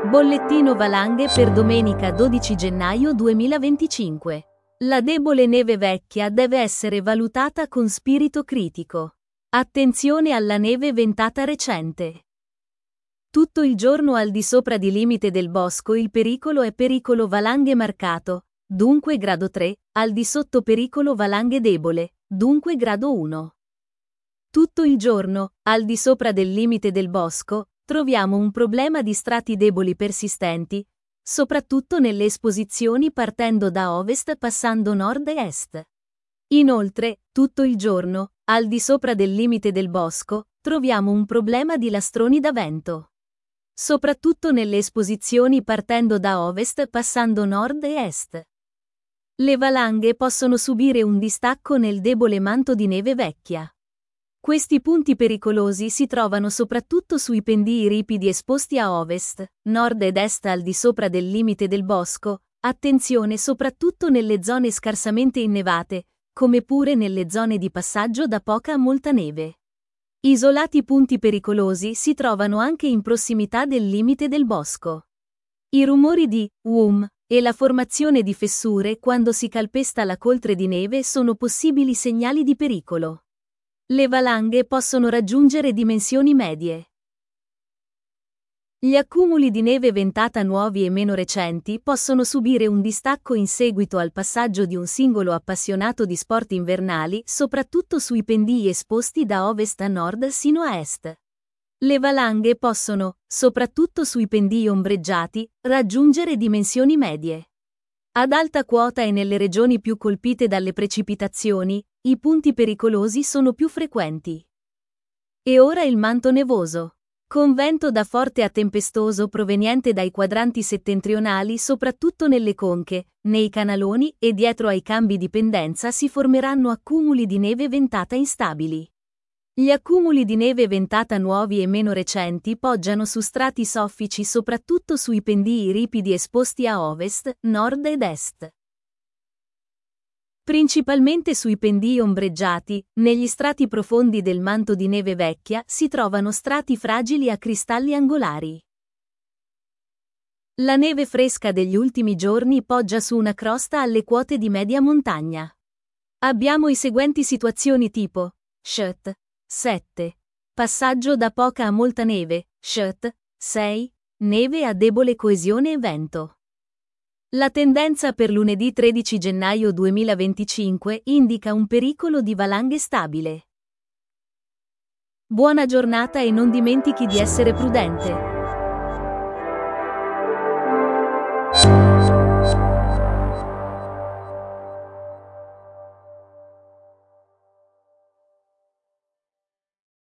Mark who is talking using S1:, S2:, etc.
S1: Bollettino valanghe per domenica 12 gennaio 2025. La debole neve vecchia deve essere valutata con spirito critico. Attenzione alla neve ventata recente. Tutto il giorno al di sopra di limite del bosco il pericolo è pericolo valanghe marcato, dunque grado 3, al di sotto pericolo valanghe debole, dunque grado 1. Tutto il giorno, al di sopra del limite del bosco, troviamo un problema di strati deboli persistenti, soprattutto nelle esposizioni partendo da ovest passando nord e est. Inoltre, tutto il giorno, al di sopra del limite del bosco, troviamo un problema di lastroni da vento. Soprattutto nelle esposizioni partendo da ovest passando nord e est. Le valanghe possono subire un distacco nel debole manto di neve vecchia. Questi punti pericolosi si trovano soprattutto sui pendii ripidi esposti a ovest, nord ed est al di sopra del limite del bosco, attenzione soprattutto nelle zone scarsamente innevate, come pure nelle zone di passaggio da poca a molta neve. Isolati punti pericolosi si trovano anche in prossimità del limite del bosco. I rumori di e la formazione di fessure quando si calpesta la coltre di neve sono possibili segnali di pericolo. Le valanghe possono raggiungere dimensioni medie. Gli accumuli di neve ventata nuovi e meno recenti possono subire un distacco in seguito al passaggio di un singolo appassionato di sport invernali, soprattutto sui pendii esposti da ovest a nord sino a est. Le valanghe possono, soprattutto sui pendii ombreggiati, raggiungere dimensioni medie. Ad alta quota e nelle regioni più colpite dalle precipitazioni, i punti pericolosi sono più frequenti. E ora il manto nevoso. Con vento da forte a tempestoso proveniente dai quadranti settentrionali soprattutto nelle conche, nei canaloni e dietro ai cambi di pendenza si formeranno accumuli di neve ventata instabili. Gli accumuli di neve ventata nuovi e meno recenti poggiano su strati soffici soprattutto sui pendii ripidi esposti a ovest, nord ed est. Principalmente sui pendii ombreggiati, negli strati profondi del manto di neve vecchia si trovano strati fragili a cristalli angolari. La neve fresca degli ultimi giorni poggia su una crosta alle quote di media montagna. Abbiamo i seguenti situazioni tipo: Sht. 7. Passaggio da poca a molta neve, Sht. 6. Neve a debole coesione e vento. La tendenza per lunedì 13 gennaio 2025 indica un pericolo di valanghe stabile. Buona giornata e non dimentichi di essere prudente.